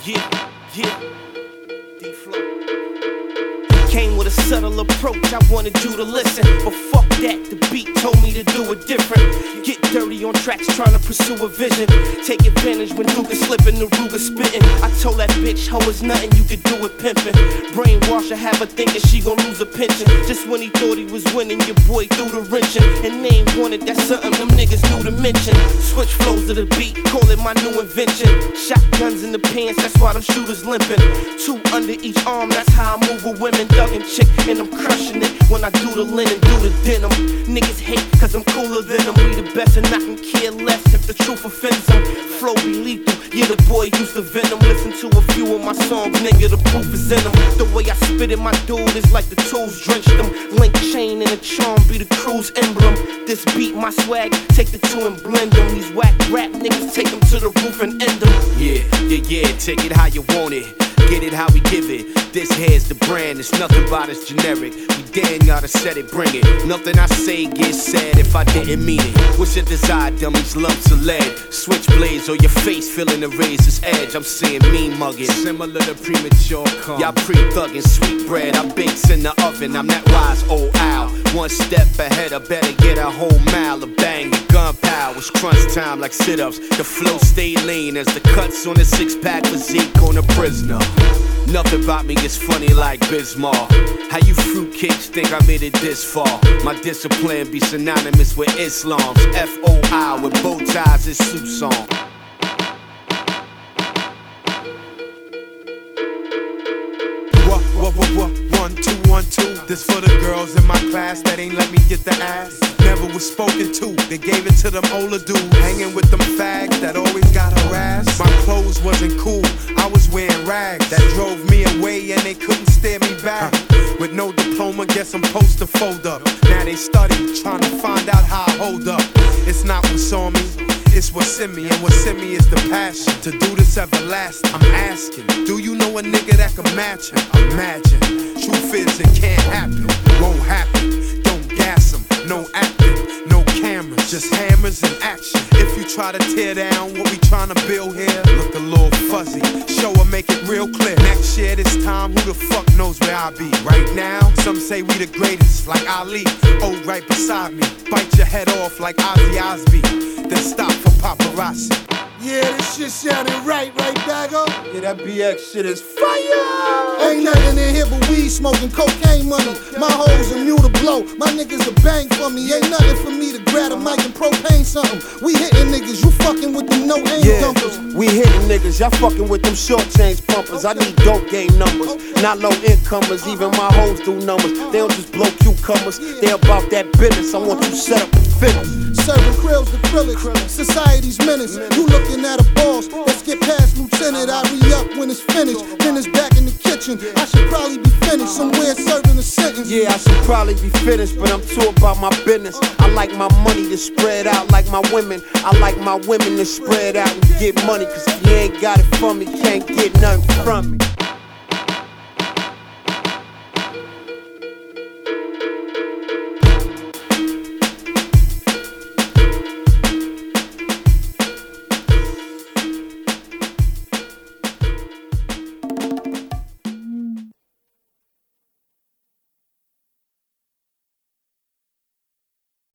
Yeah. D-Flow. Came with a subtle approach, I wanted you to listen. But fuck that, the beat told me to do it different. Get dirty on tracks, trying to pursue a vision. Take advantage when Luga slipping, the Ruger spitting. I told that bitch, hoe is nothing, you could do it pimping. Brainwash her, have her thinking she gon' lose a pension. Just when he thought he was winning, your boy threw the wrenching. And they ain't wanted, that's something them niggas knew to mention. Switch flows to the beat, call it my new invention. Shotguns in the pants, that's why them shooters limping. 2 under each arm, that's how I move with women. Thuggin' chick, and I'm crushing it when I do the linen, do the denim. Niggas hate cause I'm cooler than them. We the best and I can care less if the truth offends them. Flow be lethal, yeah, the boy used to venom. Listen to a few of my songs, nigga, the proof is in them. The way I spit it, my dude, is like the tools drenched them. Link chain and a charm be the crew's emblem. This beat, my swag, take the two and blend them. These whack rap niggas, take them to the roof and end them. Yeah, take it how you want it. Get it how we give it. This here's the brand, it's nothing about it's generic. We damn gotta set it, bring it. Nothing I say gets said if I didn't mean it. What's your desire, dummies? Lumps of lead, switchblades or your face feeling the razor's edge. I'm seeing mean mugging, similar to premature cum. Y'all pre-thugging sweet bread, I bakes in the oven. I'm that wise old owl. One step ahead, I better get a whole mile of bang. Gunpowder, it's crunch time like sit-ups. The flow stay lean as the cuts on the 6-pack physique on a prisoner. Nothing about me is funny like Bismarck. How you fruitcakes think I made it this far? My discipline be synonymous with Islam's FOI with bow ties and suits on. What? 1, 2, 1, 2. This for the girls in my class that ain't let me get the ass. Never was spoken to, they gave it to them older dudes. Hanging with them fags that always got harassed. My clothes wasn't cool, I was wearing rags. That drove me away and they couldn't stare me back. With no diploma, guess I'm supposed to fold up. Now they study, trying to find out how I hold up. It's not what's on me, it's what's in me. And what's in me is the passion to do this everlasting. I'm asking, do you know a nigga that can match him? Imagine, truth is it can't happen, won't happen. Don't gas him, no acting, no cameras, just hammers and action. If you try to tear down what we trying to build here, look a little fuzzy, show or make it real clear. Next year this time, who the fuck knows where I'll be? Right now, some say we the greatest, like Ali. Oh, right beside me, bite your head off like Ozzy Osbourne, then stop for paparazzi. Yeah, this shit sounded right, Dago? Yeah, that BX shit is fire! Ain't nothing in here but weed smoking, cocaine money. My hoes are mule to blow, my niggas are bang for me. Ain't nothing for me to grab a mic and propane something. We hitting niggas, you fucking with them no-aim dumpers. We hitting niggas, y'all fucking with them short change pumpers. I need dope game numbers, not low incomers. Even my hoes do numbers, they don't just blow cucumbers. They about that business, I want you set up and finish. Serving krills to acrylic, society's menace. You looking at a boss, let's get past lieutenant. I re-up when it's finished, then it's back in the kitchen. I should probably be finished, somewhere serving a sentence. Yeah, I should probably be finished, but I'm too about my business. I like my money to spread out like my women. I like my women to spread out and get money, cause if you ain't got it from me, can't get nothing from me.